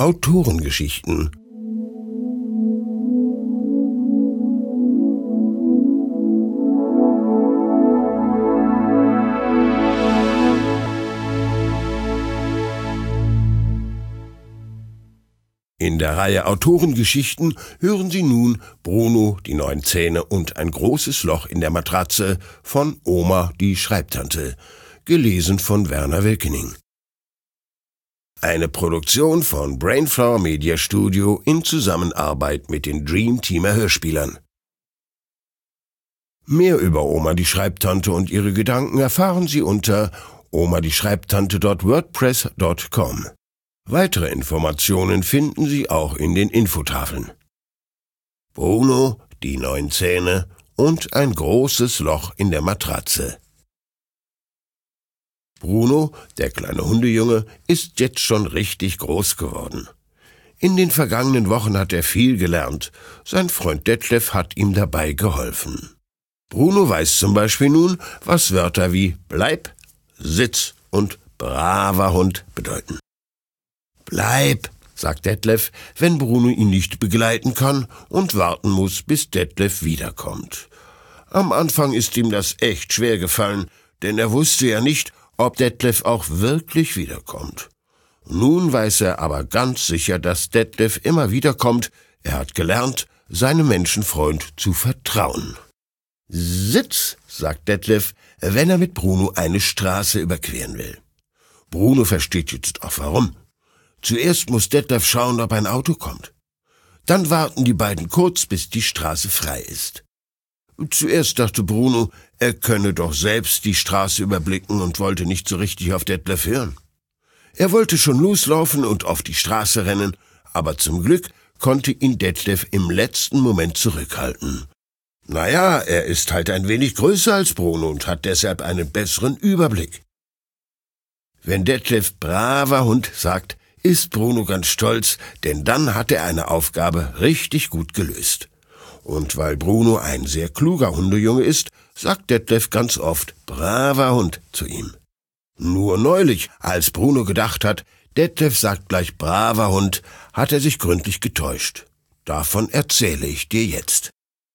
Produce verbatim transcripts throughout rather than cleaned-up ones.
Autorengeschichten. In der Reihe Autorengeschichten hören Sie nun Bruno, die neun Zähne und ein großes Loch in der Matratze von Oma, die Schreibtante, gelesen von Werner Wilkening. Eine Produktion von Brainflower Media Studio in Zusammenarbeit mit den Dream Teamer Hörspielern. Mehr über Oma, die Schreibtante und ihre Gedanken erfahren Sie unter oma die schreibtante punkt wordpress punkt com. Weitere Informationen finden Sie auch in den Infotafeln. Bruno, die neun Zähne und ein großes Loch in der Matratze. Bruno, der kleine Hundejunge, ist jetzt schon richtig groß geworden. In den vergangenen Wochen hat er viel gelernt. Sein Freund Detlef hat ihm dabei geholfen. Bruno weiß zum Beispiel nun, was Wörter wie Bleib, Sitz und braver Hund bedeuten. Bleib, sagt Detlef, wenn Bruno ihn nicht begleiten kann und warten muss, bis Detlef wiederkommt. Am Anfang ist ihm das echt schwer gefallen, denn er wusste ja nicht, ob Detlef auch wirklich wiederkommt. Nun weiß er aber ganz sicher, dass Detlef immer wiederkommt. Er hat gelernt, seinem Menschenfreund zu vertrauen. Sitz, sagt Detlef, wenn er mit Bruno eine Straße überqueren will. Bruno versteht jetzt auch warum. Zuerst muss Detlef schauen, ob ein Auto kommt. Dann warten die beiden kurz, bis die Straße frei ist. Zuerst dachte Bruno, er könne doch selbst die Straße überblicken und wollte nicht so richtig auf Detlef hören. Er wollte schon loslaufen und auf die Straße rennen, aber zum Glück konnte ihn Detlef im letzten Moment zurückhalten. Naja, er ist halt ein wenig größer als Bruno und hat deshalb einen besseren Überblick. Wenn Detlef braver Hund sagt, ist Bruno ganz stolz, denn dann hat er eine Aufgabe richtig gut gelöst. Und weil Bruno ein sehr kluger Hundejunge ist, sagt Detlef ganz oft braver Hund zu ihm. Nur neulich, als Bruno gedacht hat, Detlef sagt gleich braver Hund, hat er sich gründlich getäuscht. Davon erzähle ich dir jetzt.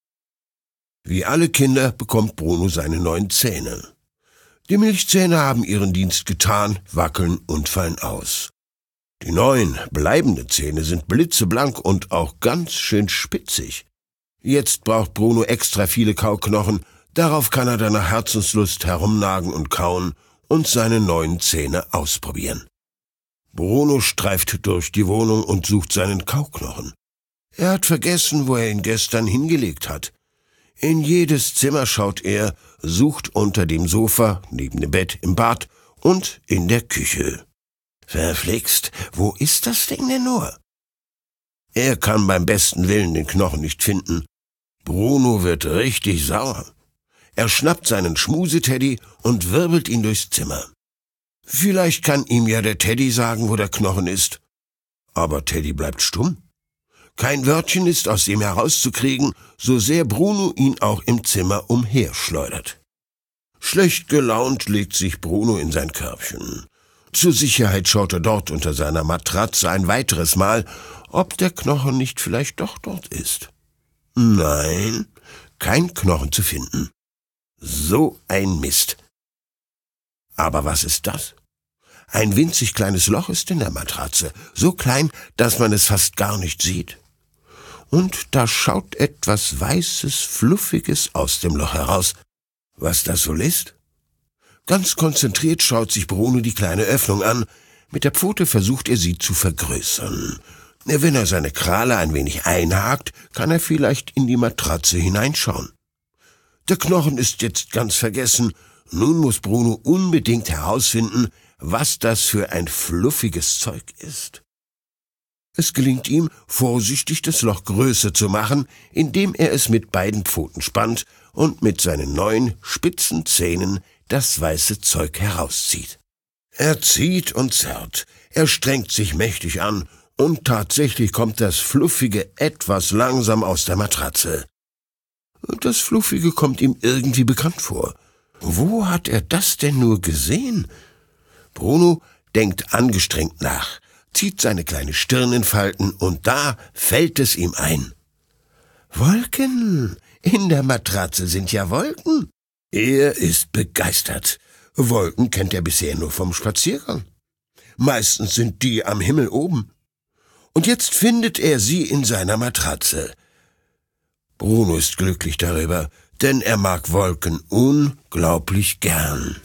Wie alle Kinder bekommt Bruno seine neuen Zähne. Die Milchzähne haben ihren Dienst getan, wackeln und fallen aus. Die neuen, bleibenden Zähne sind blitzeblank und auch ganz schön spitzig. Jetzt braucht Bruno extra viele Kauknochen, darauf kann er dann nach Herzenslust herumnagen und kauen und seine neuen Zähne ausprobieren. Bruno streift durch die Wohnung und sucht seinen Kauknochen. Er hat vergessen, wo er ihn gestern hingelegt hat. In jedes Zimmer schaut er, sucht unter dem Sofa, neben dem Bett, im Bad und in der Küche. Verflixt, wo ist das Ding denn nur? Er kann beim besten Willen den Knochen nicht finden. Bruno wird richtig sauer. Er schnappt seinen Schmuseteddy und wirbelt ihn durchs Zimmer. Vielleicht kann ihm ja der Teddy sagen, wo der Knochen ist. Aber Teddy bleibt stumm. Kein Wörtchen ist aus ihm herauszukriegen, so sehr Bruno ihn auch im Zimmer umherschleudert. Schlecht gelaunt legt sich Bruno in sein Körbchen. Zur Sicherheit schaut er dort unter seiner Matratze ein weiteres Mal, ob der Knochen nicht vielleicht doch dort ist. Nein, kein Knochen zu finden. So ein Mist. Aber was ist das? Ein winzig kleines Loch ist in der Matratze, so klein, dass man es fast gar nicht sieht. Und da schaut etwas Weißes, Fluffiges aus dem Loch heraus. Was das wohl ist? Ganz konzentriert schaut sich Bruno die kleine Öffnung an. Mit der Pfote versucht er sie zu vergrößern. Wenn er seine Krale ein wenig einhakt, kann er vielleicht in die Matratze hineinschauen. Der Knochen ist jetzt ganz vergessen. Nun muss Bruno unbedingt herausfinden, was das für ein fluffiges Zeug ist. Es gelingt ihm, vorsichtig das Loch größer zu machen, indem er es mit beiden Pfoten spannt und mit seinen neuen, spitzen Zähnen das weiße Zeug herauszieht. Er zieht und zerrt, er strengt sich mächtig an, und tatsächlich kommt das Fluffige etwas langsam aus der Matratze. Das Fluffige kommt ihm irgendwie bekannt vor. Wo hat er das denn nur gesehen? Bruno denkt angestrengt nach. zieht seine kleine Stirn in Falten und da fällt es ihm ein. Wolken! In der Matratze sind ja Wolken! Er ist begeistert. Wolken kennt er bisher nur vom Spaziergang. Meistens sind die am Himmel oben. Und jetzt findet er sie in seiner Matratze. Bruno ist glücklich darüber, denn er mag Wolken unglaublich gern.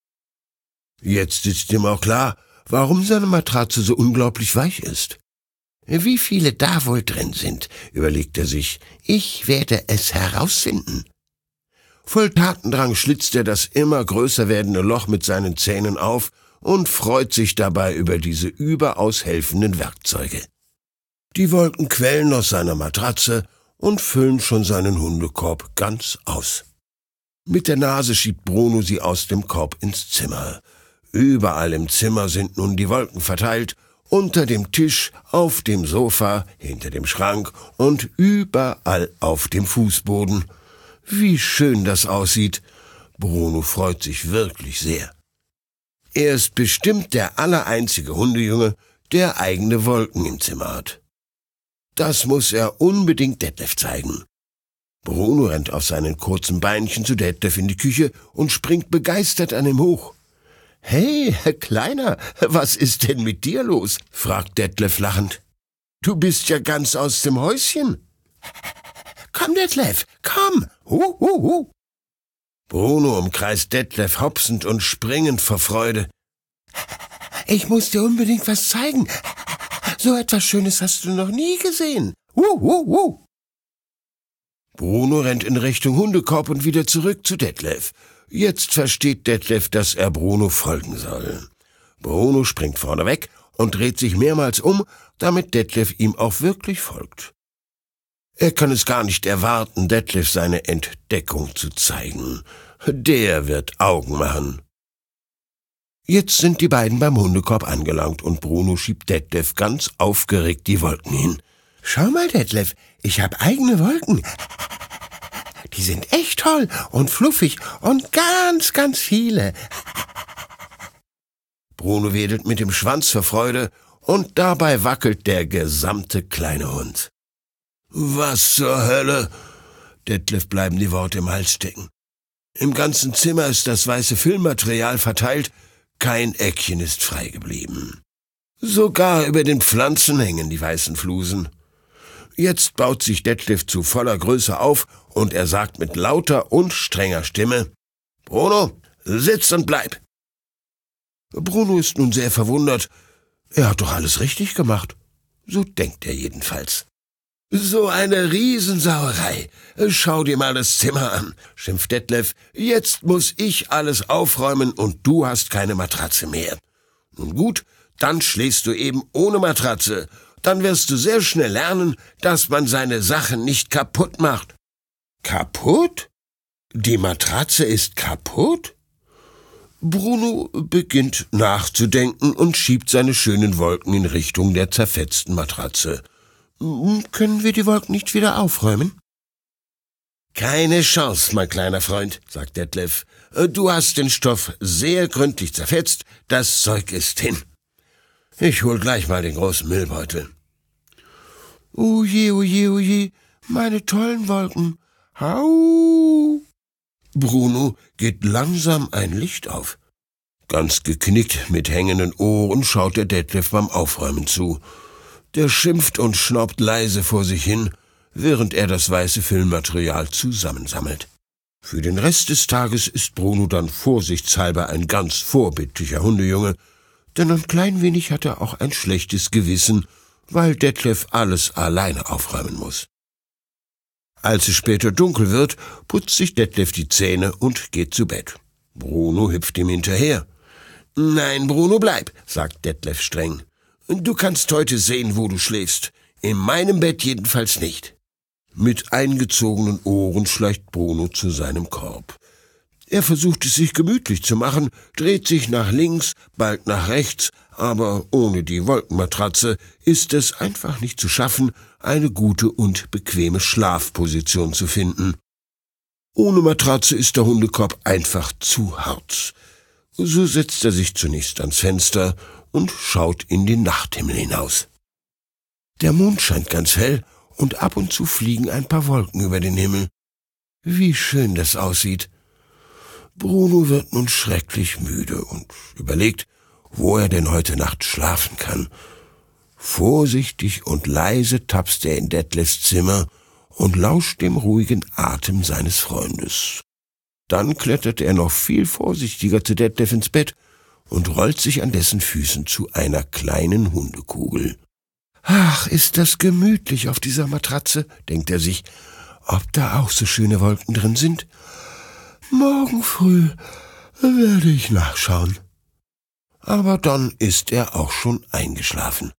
Jetzt ist ihm auch klar, warum seine Matratze so unglaublich weich ist. Wie viele da wohl drin sind, überlegt er sich. Ich werde es herausfinden. Voll Tatendrang schlitzt er das immer größer werdende Loch mit seinen Zähnen auf und freut sich dabei über diese überaus helfenden Werkzeuge. Die Wolken quellen aus seiner Matratze und füllen schon seinen Hundekorb ganz aus. Mit der Nase schiebt Bruno sie aus dem Korb ins Zimmer. Überall im Zimmer sind nun die Wolken verteilt, unter dem Tisch, auf dem Sofa, hinter dem Schrank und überall auf dem Fußboden. Wie schön das aussieht. Bruno freut sich wirklich sehr. Er ist bestimmt der allereinzige Hundejunge, der eigene Wolken im Zimmer hat. Das muss er unbedingt Detlef zeigen. Bruno rennt auf seinen kurzen Beinchen zu Detlef in die Küche und springt begeistert an ihm hoch. »Hey, Kleiner, was ist denn mit dir los?« fragt Detlef lachend. »Du bist ja ganz aus dem Häuschen.« »Komm, Detlef, komm! Hu, hu, hu!« Bruno umkreist Detlef hopsend und springend vor Freude. »Ich muss dir unbedingt was zeigen. So etwas Schönes hast du noch nie gesehen. Hu, hu, hu!« Bruno rennt in Richtung Hundekorb und wieder zurück zu Detlef. Jetzt versteht Detlef, dass er Bruno folgen soll. Bruno springt vorne weg und dreht sich mehrmals um, damit Detlef ihm auch wirklich folgt. Er kann es gar nicht erwarten, Detlef seine Entdeckung zu zeigen. Der wird Augen machen. Jetzt sind die beiden beim Hundekorb angelangt und Bruno schiebt Detlef ganz aufgeregt die Wolken hin. »Schau mal, Detlef, ich habe eigene Wolken. Die sind echt toll und fluffig und ganz, ganz viele.« Bruno wedelt mit dem Schwanz vor Freude und dabei wackelt der gesamte kleine Hund. »Was zur Hölle?« Detlef bleiben die Worte im Hals stecken. Im ganzen Zimmer ist das weiße Füllmaterial verteilt, kein Eckchen ist frei geblieben. Sogar über den Pflanzen hängen die weißen Flusen. Jetzt baut sich Detlef zu voller Größe auf und er sagt mit lauter und strenger Stimme, »Bruno, sitz und bleib!« Bruno ist nun sehr verwundert. Er hat doch alles richtig gemacht. So denkt er jedenfalls. »So eine Riesensauerei! Schau dir mal das Zimmer an«, schimpft Detlef. »Jetzt muss ich alles aufräumen und du hast keine Matratze mehr. Nun gut, dann schläfst du eben ohne Matratze. Dann wirst du sehr schnell lernen, dass man seine Sachen nicht kaputt macht.« »Kaputt? Die Matratze ist kaputt?« Bruno beginnt nachzudenken und schiebt seine schönen Wolken in Richtung der zerfetzten Matratze. »Können wir die Wolken nicht wieder aufräumen?« »Keine Chance, mein kleiner Freund«, sagt Detlef. »Du hast den Stoff sehr gründlich zerfetzt, das Zeug ist hin. Ich hol gleich mal den großen Müllbeutel.« »Oje, oje, oje, meine tollen Wolken. Hau!« Bruno geht langsam ein Licht auf. Ganz geknickt mit hängenden Ohren schaut der Detlef beim Aufräumen zu. Der schimpft und schnaubt leise vor sich hin, während er das weiße Füllmaterial zusammensammelt. Für den Rest des Tages ist Bruno dann vorsichtshalber ein ganz vorbildlicher Hundejunge, denn ein klein wenig hat er auch ein schlechtes Gewissen, weil Detlef alles alleine aufräumen muss. Als es später dunkel wird, putzt sich Detlef die Zähne und geht zu Bett. Bruno hüpft ihm hinterher. »Nein, Bruno, bleib«, sagt Detlef streng. »Du kannst heute sehen, wo du schläfst. In meinem Bett jedenfalls nicht.« Mit eingezogenen Ohren schleicht Bruno zu seinem Korb. Er versucht es sich gemütlich zu machen, dreht sich nach links, bald nach rechts, aber ohne die Wolkenmatratze ist es einfach nicht zu schaffen, eine gute und bequeme Schlafposition zu finden. Ohne Matratze ist der Hundekorb einfach zu hart. So setzt er sich zunächst ans Fenster und schaut in den Nachthimmel hinaus. Der Mond scheint ganz hell und ab und zu fliegen ein paar Wolken über den Himmel. Wie schön das aussieht. Bruno wird nun schrecklich müde und überlegt, wo er denn heute Nacht schlafen kann. Vorsichtig und leise tapst er in Detlefs Zimmer und lauscht dem ruhigen Atem seines Freundes. Dann klettert er noch viel vorsichtiger zu Detlef ins Bett und rollt sich an dessen Füßen zu einer kleinen Hundekugel. »Ach, ist das gemütlich auf dieser Matratze«, denkt er sich, »ob da auch so schöne Wolken drin sind? Morgen früh werde ich nachschauen.« Aber dann ist er auch schon eingeschlafen.